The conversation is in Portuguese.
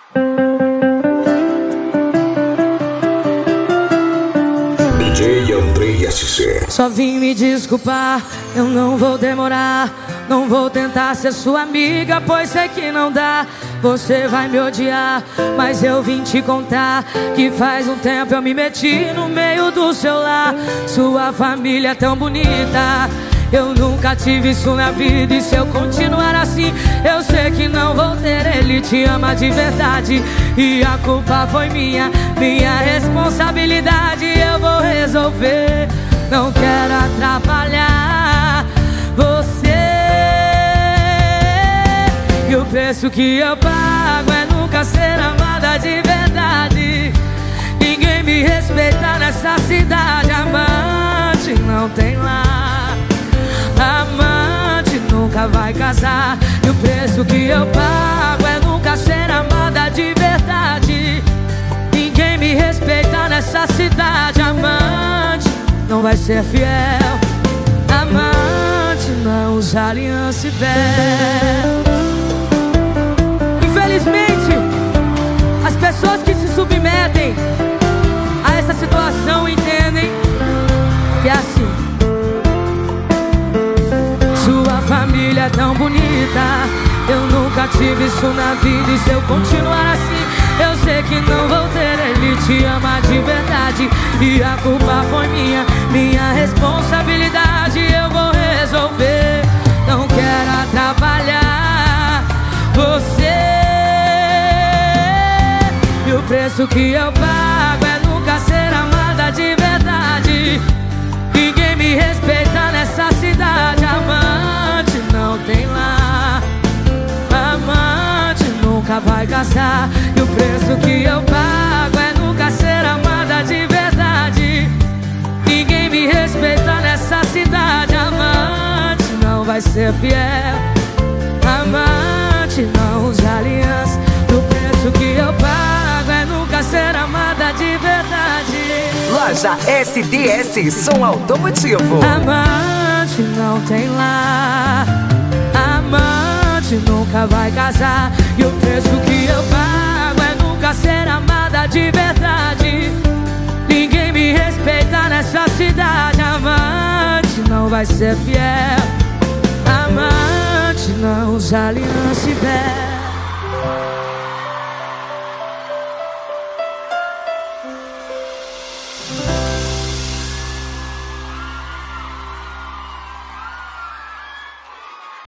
DJ Andrei SC. Só vim me desculpar, eu não vou demorar. Não vou tentar ser sua amiga, pois sei que não dá. Você vai me odiar, mas eu vim te contar que faz um tempo eu me meti no meio do seu lar. Sua família é tão bonita, eu nunca tive isso na vida. E se eu continuar assim, eu sei que não vou ter. Ele te ama de verdade e a culpa foi minha responsabilidade. Eu vou resolver, não quero atrapalhar você. E o preço que eu pago é nunca ser amada de verdade. Ninguém me respeita nessa cidade. Amante não tem lá, amante nunca vai casar. E o preço que eu pago é nunca ser amada de verdade. Ninguém me respeita nessa cidade. Amante não vai ser fiel, amante não usa aliança e véu. Infelizmente, as pessoas que se submetem a essa situação entendem que é assim. Sua família é tão bonita, eu nunca tive isso na vida. E se eu continuar assim, eu sei que não vou ter. Ele te ama de verdade e a culpa foi minha responsabilidade. Eu vou resolver, não quero atrapalhar você. E o preço que eu pago é nunca ser amada de verdade. Ninguém me respeita nessa cidade. Amante não tem lá, amante nunca vai casar. E o preço que eu pago é nunca ser amada de verdade. Ninguém me respeita nessa cidade. Amante não vai ser fiel, amante não usa aliança. E o preço que eu pago é nunca ser amada de verdade. Loja SDS Som Automotivo. Amante não tem lá, amante nunca vai casar. E o preço que eu pago é nunca ser amada de verdade. Ninguém me respeita nessa cidade. Amante não vai ser fiel, amante não usa aliança e véu.